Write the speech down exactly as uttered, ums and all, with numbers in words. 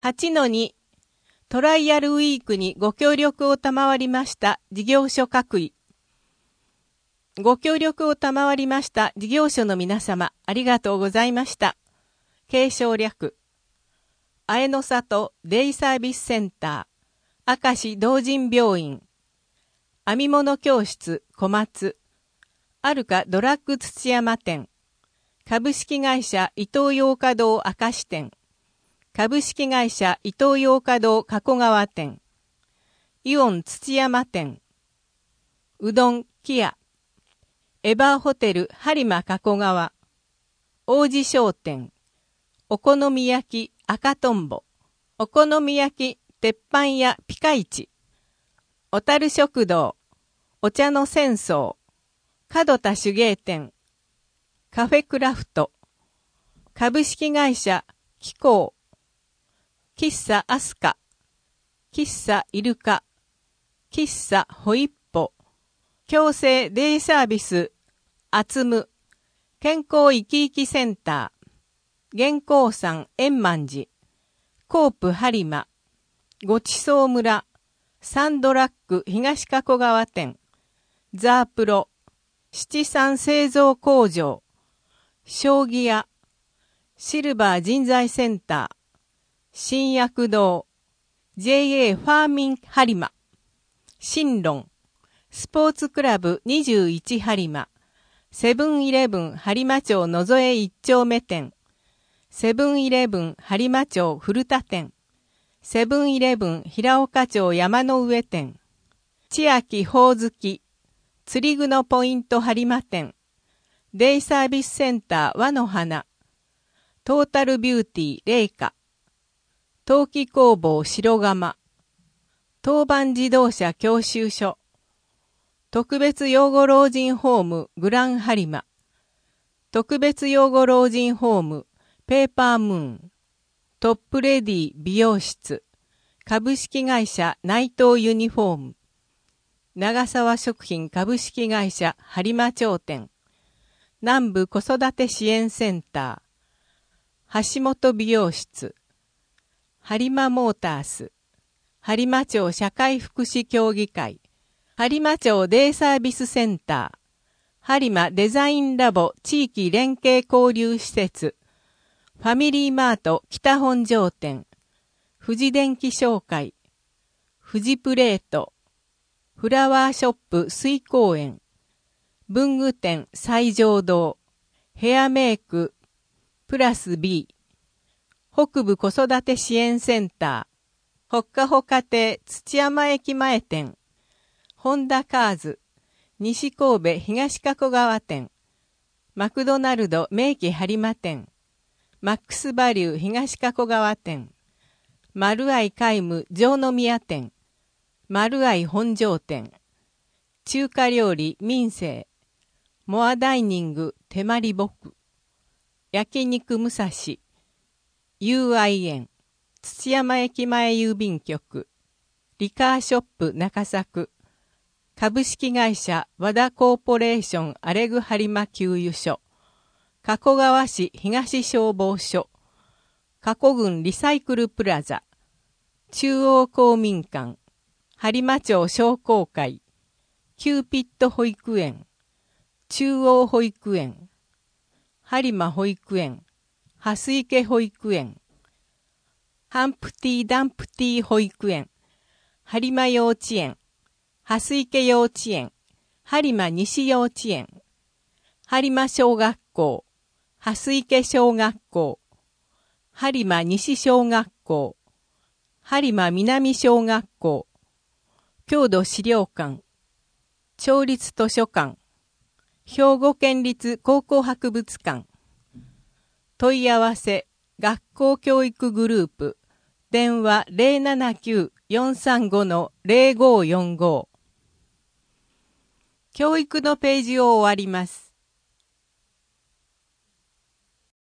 はちのに トライアルウィークにご協力を賜りました事業所各位。ご協力を賜りました事業所の皆様、ありがとうございました。継承略。綾野里デイサービスセンター、明石同人病院、編み物教室小松、アルカドラッグ土山店、株式会社伊東洋華堂明石店、株式会社伊東洋華堂加古川店、イオン土山店、うどんキヤ、エバーホテル播磨加古川、王子商店、お好み焼き赤とんぼ、お好み焼き鉄板屋ピカイチ、小樽食堂、お茶の戦争、門田手芸店、カフェクラフト、株式会社気候、喫茶アスカ、喫茶イルカ、喫茶ホイッポ、共生デイサービス、あつむ、健康生き生きセンター、元光山円満寺、コープ播磨、ごちそう村、サンドラッグ東加古川店、ザープロ、七三製造工場、将棋屋、シルバー人材センター、新薬堂、ジェイエー ファーミン播磨、新論、スポーツクラブにじゅういち播磨、セブンイレブン播磨町野添一丁目店、セブンイレブン播磨町古田店、セブンイレブン平岡町山の上店、千秋ほおずき、釣り具のポイント播磨店、デイサービスセンター和の花、トータルビューティー麗華、陶器工房白釜、当番自動車教習所、特別養護老人ホームグラン播磨、特別養護老人ホームペーパームーン、トップレディ美容室、株式会社内藤ユニフォーム、長沢食品株式会社播磨町店、南部子育て支援センター、橋本美容室、播磨モータース、播磨町社会福祉協議会、播磨町デイサービスセンター、播磨デザインラボ地域連携交流施設、ファミリーマート北本庄店、富士電機商会、富士プレート、フラワーショップ水公園、文具店西条堂、ヘアメイクプラス B、北部子育て支援センター、ほっかほか亭土山駅前店、ホンダカーズ、西神戸東加古川店、マクドナルド名機播磨店、マックスバリュー東加古川店、丸愛皆無城宮店、丸愛本庄店、中華料理民生、モアダイニング手まりぼく、焼肉武蔵、ユーアイ 園、土山駅前郵便局、リカーショップ中作、株式会社和田コーポレーションアレグ播磨給油所、加古川市東消防署、加古郡リサイクルプラザ、中央公民館、播磨町商工会、キューピット保育園、中央保育園、播磨保育園、蓮池保育園、ハンプティ・ダンプティ保育園、播磨幼稚園、蓮池幼稚園、播磨西幼稚園、播磨小学校、蓮池小学校、播磨西小学校、播磨南小学校、郷土資料館、町立図書館、兵庫県立高校博物館、問い合わせ、学校教育グループ、電話 ゼロななきゅう よんさんご ゼロごよんご。教育のページを終わります。